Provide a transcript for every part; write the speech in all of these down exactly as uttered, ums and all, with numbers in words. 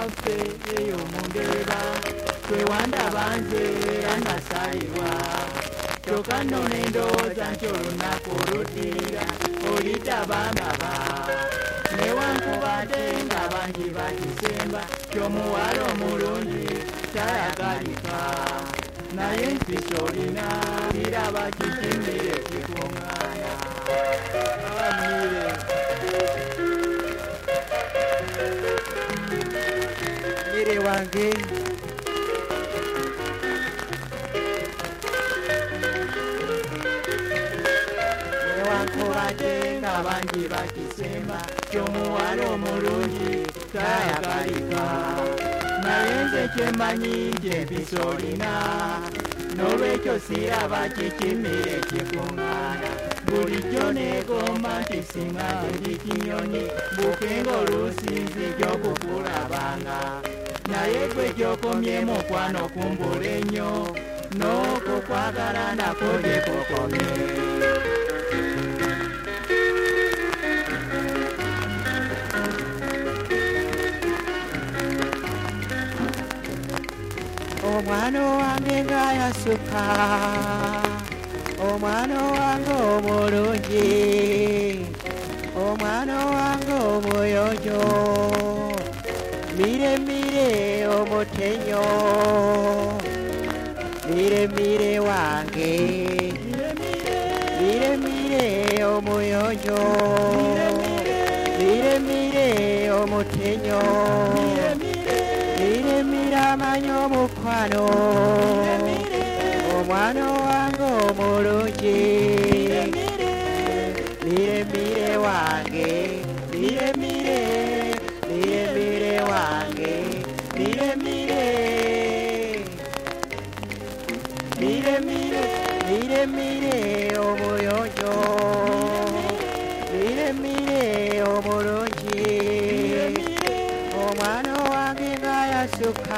waffe eyo mundeeba twewanda banze anasalirwa kyokka nno ne ndowooza nti olunaku oluddirira olitabangaba newankubadde nga bangi bakisemba ky'omuwala omulungi tayagalika naye mpisa olina biraba kikimire kikuŋŋaana amire mire wange newankubadde nga bangi bakisemba ky'omuwala omulungi tayagalika naye nze kyemmanyi nti empisa olina n'olwekyo siraba kikimire kikuŋŋaana bulijjo neegomba nti singa ndi kinyonyi bukenga oluusinzi gy'okukulabanga naye gwe gy'okomye mukwano kumbula ennyo n'okukwagala nako gye kukomye omwana wange nga yasuka omwana wange omulungi omwana wange omuyonjo mire mire omutenyo mire mire wange mire mire omuyonjo mire mire omutenyo mire mire amanyo omukwano omwana wange omulungi mire mire wange mire mire mire mire wange mire mire mire mire mire mire omuyonjo mire mire omulungi omwana wange nga yasuka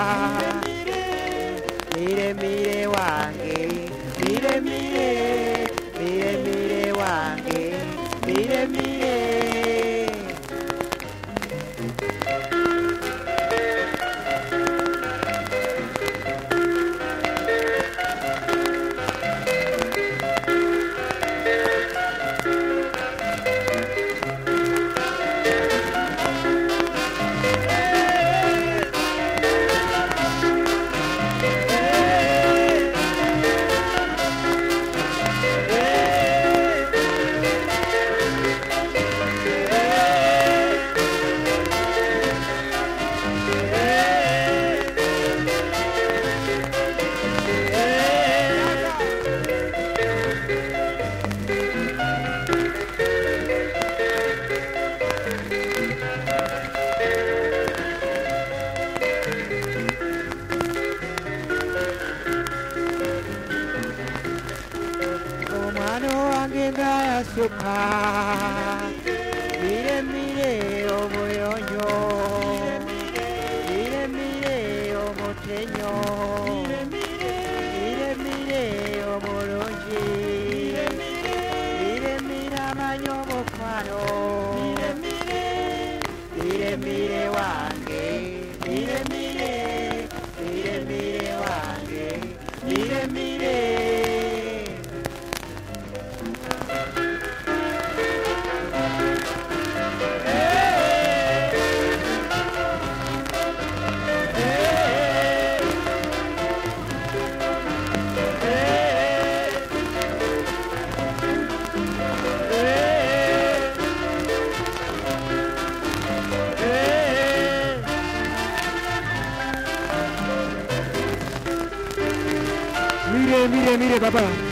mire mire wange mire mire mire mire wange mire mire yasuka mire mire omuyonjo mire mire omutenyo mire mire omulungi mire mire amanyo omukwano mire mire wange mire mire mire mire wange mire mire Mire, mire, mire, papá.